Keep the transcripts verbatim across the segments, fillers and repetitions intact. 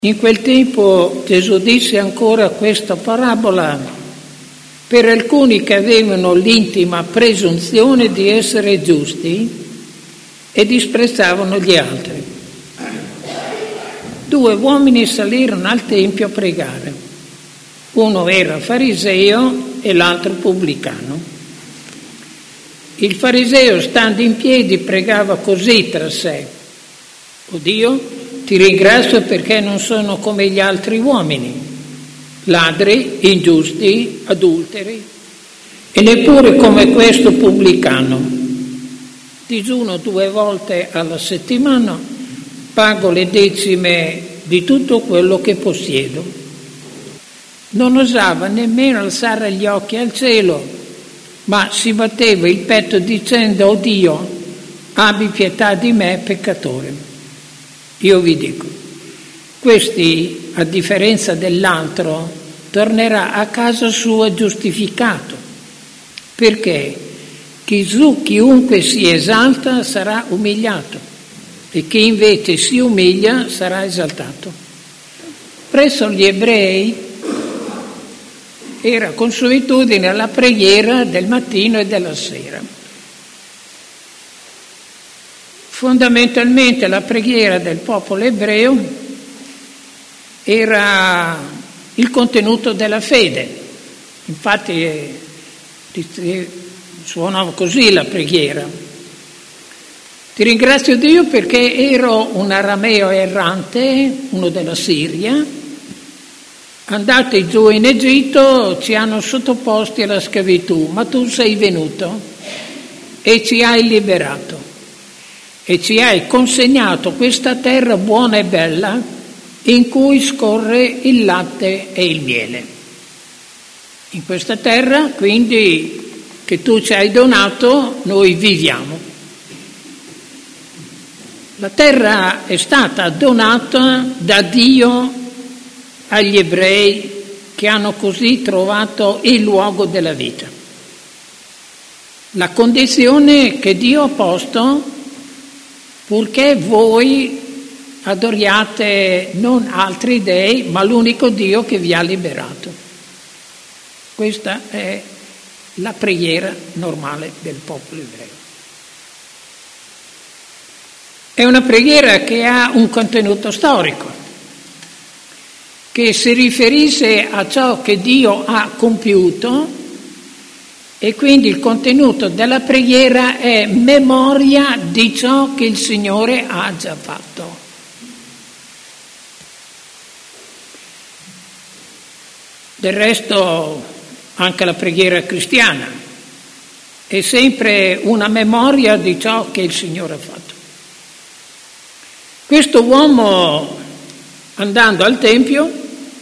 In quel tempo Gesù disse ancora questa parabola per alcuni che avevano l'intima presunzione di essere giusti e disprezzavano gli altri. Due uomini salirono al tempio a pregare. Uno era fariseo e l'altro pubblicano. Il fariseo, stando in piedi, pregava così tra sé: «O Dio, ti ringrazio perché non sono come gli altri uomini, ladri, ingiusti, adulteri, e neppure come questo pubblicano. Digiuno due volte alla settimana, pago le decime di tutto quello che possiedo». Non osava nemmeno alzare gli occhi al cielo, ma si batteva il petto dicendo: «O Dio, abbi pietà di me, peccatore». Io vi dico, questi, a differenza dell'altro, tornerà a casa sua giustificato, perché chi su chiunque si esalta sarà umiliato e chi invece si umilia sarà esaltato. Presso gli ebrei era consuetudine la preghiera del mattino e della sera. Fondamentalmente la preghiera del popolo ebreo era il contenuto della fede. Infatti eh, suonava così la preghiera: «Ti ringrazio Dio perché ero un arameo errante, uno della Siria, andati giù in Egitto, ci hanno sottoposti alla schiavitù, ma tu sei venuto e ci hai liberato. E ci hai consegnato questa terra buona e bella in cui scorre il latte e il miele. In questa terra, quindi, che tu ci hai donato, noi viviamo». La terra è stata donata da Dio agli ebrei che hanno così trovato il luogo della vita. La condizione che Dio ha posto purché voi adoriate non altri dei, ma l'unico Dio che vi ha liberato. Questa è la preghiera normale del popolo ebreo. È una preghiera che ha un contenuto storico, che si riferisce a ciò che Dio ha compiuto, e quindi il contenuto della preghiera è memoria di ciò che il Signore ha già fatto. Del resto anche la preghiera cristiana è sempre una memoria di ciò che il Signore ha fatto. Questo uomo, andando al Tempio,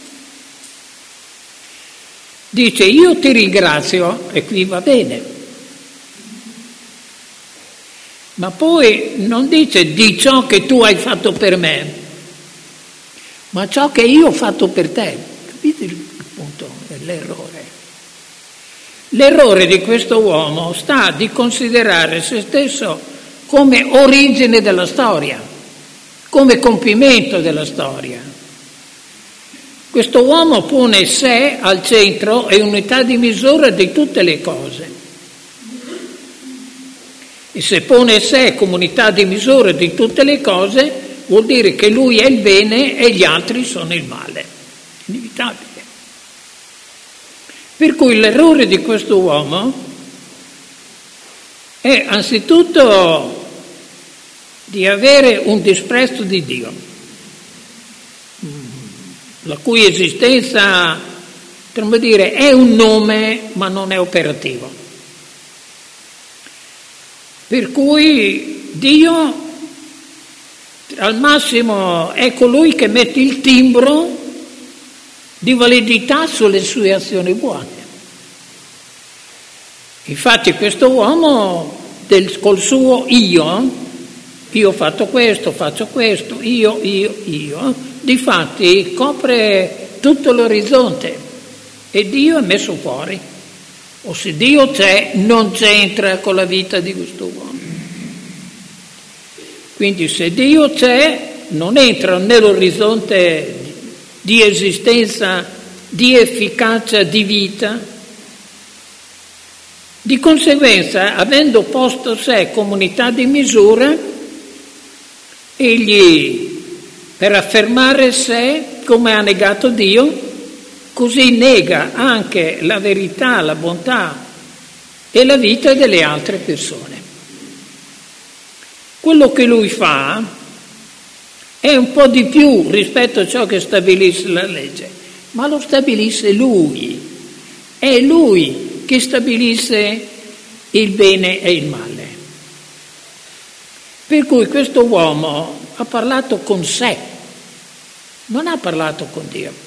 dice: «Io ti ringrazio», e qui va bene, ma poi non dice «di ciò che tu hai fatto per me», ma ciò che io ho fatto per te. Capite il punto dell'errore? L'errore di questo uomo sta di considerare se stesso come origine della storia, come compimento della storia. Questo uomo pone sé al centro e unità di misura di tutte le cose. E se pone sé come unità di misura di tutte le cose, vuol dire che lui è il bene e gli altri sono il male. Inevitabile. Per cui l'errore di questo uomo è anzitutto di avere un disprezzo di Dio, la cui esistenza, potremmo dire, è un nome ma non è operativo. Per cui Dio al massimo è colui che mette il timbro di validità sulle sue azioni buone. Infatti questo uomo del, col suo io, io ho fatto questo, faccio questo, io, io, io, difatti copre tutto l'orizzonte e Dio è messo fuori. O se Dio c'è, non c'entra con la vita di questo uomo. Quindi se Dio c'è, non entra nell'orizzonte di esistenza, di efficacia di vita. Di conseguenza, avendo posto sé comunità di misura, egli, per affermare sé come ha negato Dio, così nega anche la verità, la bontà e la vita delle altre persone. Quello che lui fa è un po' di più rispetto a ciò che stabilisce la legge, ma lo stabilisce lui. È lui che stabilisce il bene e il male. Per cui questo uomo ha parlato con sé, non ha parlato con Dio.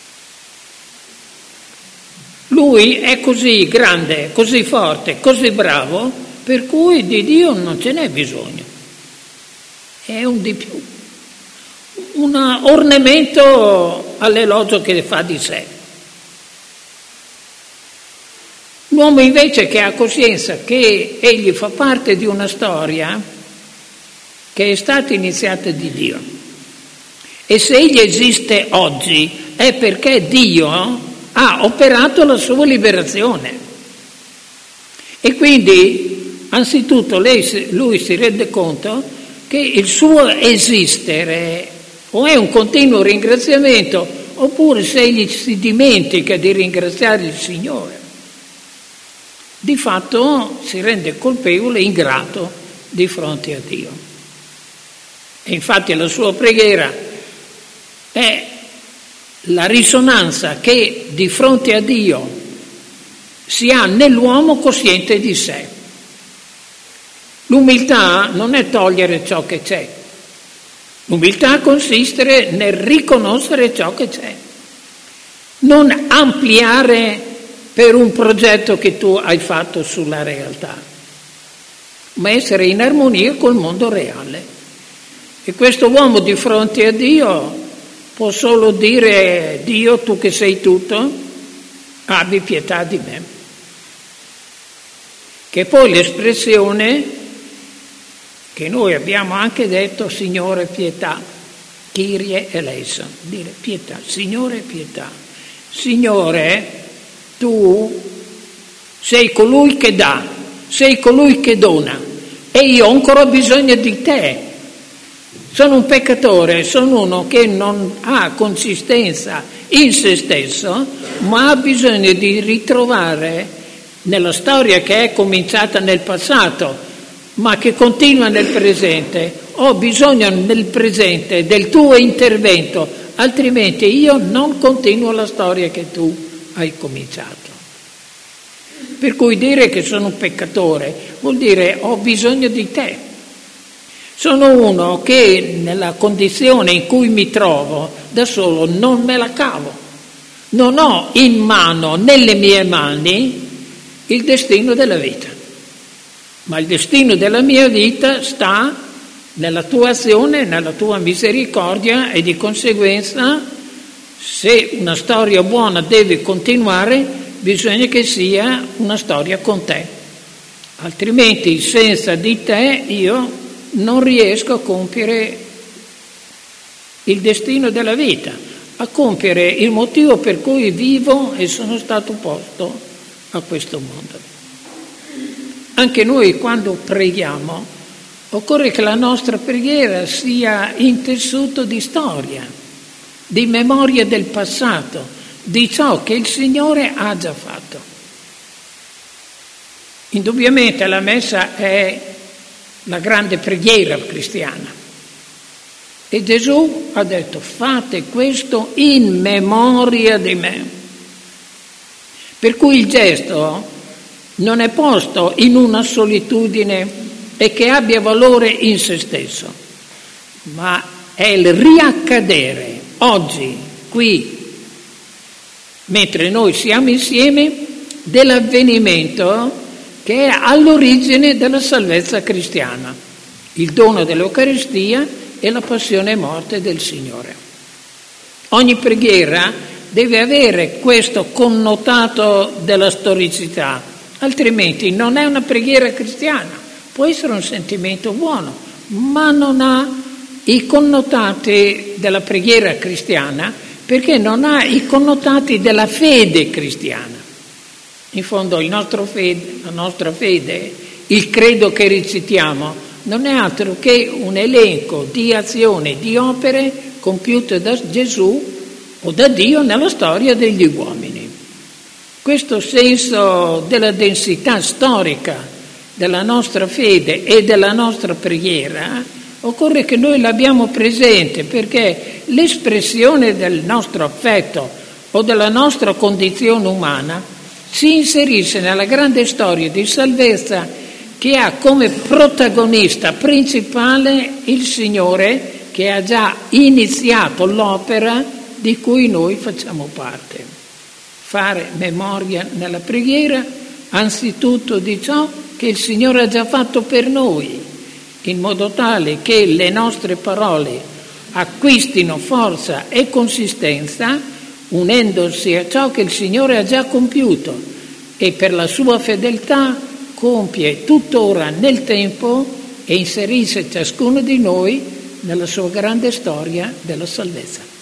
Lui è così grande, così forte, così bravo, per cui di Dio non ce n'è bisogno. È un di più, un ornamento all'elogio che fa di sé. L'uomo invece che ha coscienza che egli fa parte di una storia che è stata iniziata di Dio. E se egli esiste oggi è perché Dio ha operato la sua liberazione. E quindi, anzitutto, lei, lui si rende conto che il suo esistere o è un continuo ringraziamento, oppure se egli si dimentica di ringraziare il Signore, di fatto si rende colpevole e ingrato di fronte a Dio. E infatti la sua preghiera è la risonanza che di fronte a Dio si ha nell'uomo cosciente di sé. L'umiltà non è togliere ciò che c'è. L'umiltà consiste nel riconoscere ciò che c'è, non ampliare per un progetto che tu hai fatto sulla realtà, ma essere in armonia col mondo reale. E questo uomo di fronte a Dio può solo dire: Dio, tu che sei tutto, abbi pietà di me. Che poi l'espressione che noi abbiamo anche detto, Signore pietà, Kyrie eleison, dire pietà, Signore pietà. Signore, tu sei colui che dà, sei colui che dona e io ho ancora bisogno di te. Sono un peccatore, sono uno che non ha consistenza in se stesso, ma ha bisogno di ritrovare nella storia che è cominciata nel passato, ma che continua nel presente. Ho bisogno nel presente del tuo intervento, altrimenti io non continuo la storia che tu hai cominciato. Per cui dire che sono un peccatore vuol dire ho bisogno di te. Sono uno che nella condizione in cui mi trovo da solo non me la cavo. Non ho in mano, nelle mie mani, il destino della vita. Ma il destino della mia vita sta nella tua azione, nella tua misericordia e di conseguenza, se una storia buona deve continuare, bisogna che sia una storia con te. Altrimenti, senza di te, io non riesco a compiere il destino della vita, a compiere il motivo per cui vivo e sono stato posto a questo mondo. Anche noi quando preghiamo occorre che la nostra preghiera sia intessuto di storia, di memoria del passato, di ciò che il Signore ha già fatto. Indubbiamente la messa è la grande preghiera cristiana e Gesù ha detto: fate questo in memoria di me. Per cui il gesto non è posto in una solitudine e che abbia valore in se stesso, ma è il riaccadere oggi, qui, mentre noi siamo insieme, dell'avvenimento che è all'origine della salvezza cristiana, il dono dell'Eucaristia e la passione e morte del Signore. Ogni preghiera deve avere questo connotato della storicità, altrimenti non è una preghiera cristiana. Può essere un sentimento buono, ma non ha i connotati della preghiera cristiana perché non ha i connotati della fede cristiana. In fondo il nostro fede, la nostra fede, il credo che recitiamo, non è altro che un elenco di azioni, di opere compiute da Gesù o da Dio nella storia degli uomini. Questo senso della densità storica della nostra fede e della nostra preghiera occorre che noi l'abbiamo presente, perché l'espressione del nostro affetto o della nostra condizione umana si inserisce nella grande storia di salvezza che ha come protagonista principale il Signore, che ha già iniziato l'opera di cui noi facciamo parte. Fare memoria nella preghiera anzitutto di ciò che il Signore ha già fatto per noi, in modo tale che le nostre parole acquistino forza e consistenza unendosi a ciò che il Signore ha già compiuto e per la sua fedeltà compie tuttora nel tempo e inserisce ciascuno di noi nella sua grande storia della salvezza.